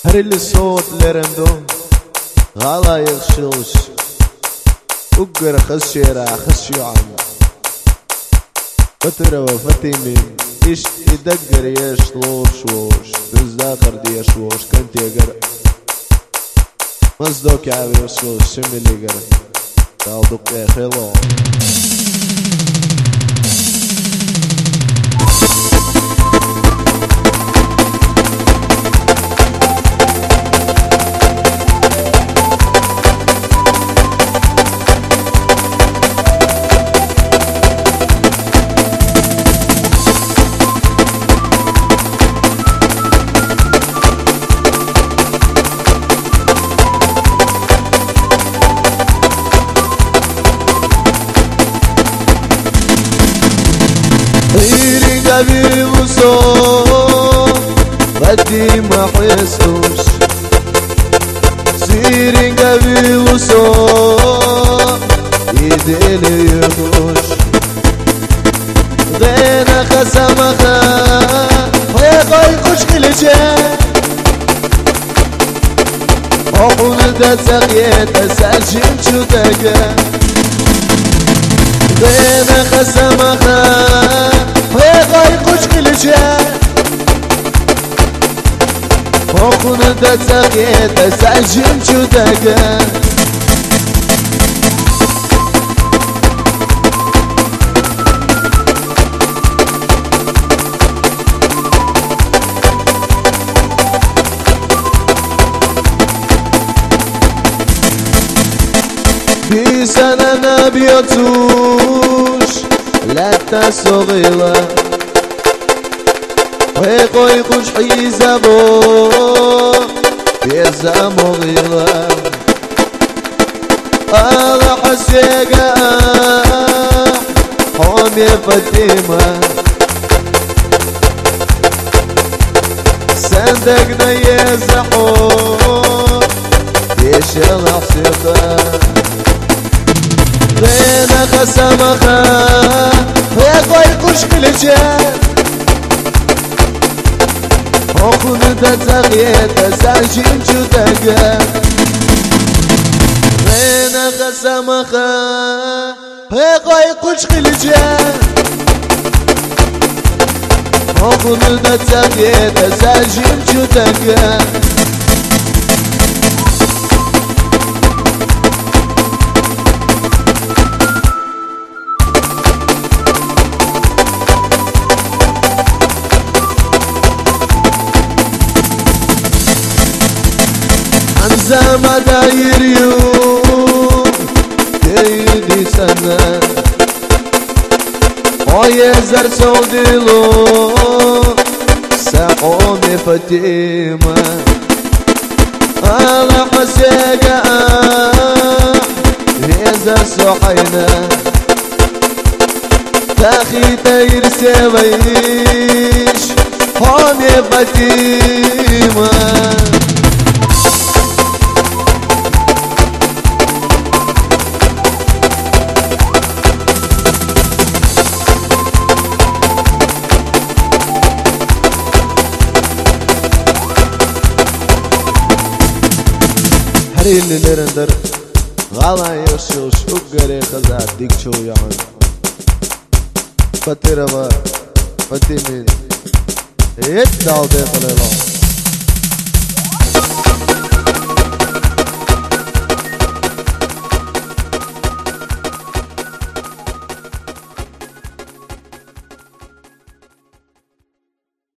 Harili soğutlarımda Gala yakşılış Uggara khasşira khasşu'an Fatira ve Fatimin İş idaggar yaşloş woş Düzdakar diyashwoş Kantiyagar Mazdok yavi yaşloş Şimdiligar Dalduk ya khelo غيري وصوم ردي ما حسوش سيري قبي وصوم يديني يغوش غينا خسمخا ويقاي خوش كل شيء وقول دا سقيت سالشين شو تقا غينا خسمخا ويقاي خوش كل شيء وخونه دا سقيت سالشين شو تقا في سنة نبيتوش لا تسوغيلا ويقوي قوش حيزابو بيزا مغيلا على حسيقا حومي فتيمة صندقنا يزحو يشغل حسيقا غينا خسمخا ويقوي قوش كل شيء وخونه دا تغييت ساشين شو تقا غينا خسمخا ويقوي قوش كل شيء وخونه دا تغييت ساشين شو تقا زما داير يوم تيدي سنة ويزر سوديلو ساقومي فتيمة على حسيقا يزر سحينا تاخي تاير سويش حومي فتيمة Harili nerender Gala yaşıyorş Uggari khazar dikço yaman Fatira ve Fatimin Et dalde kılıyla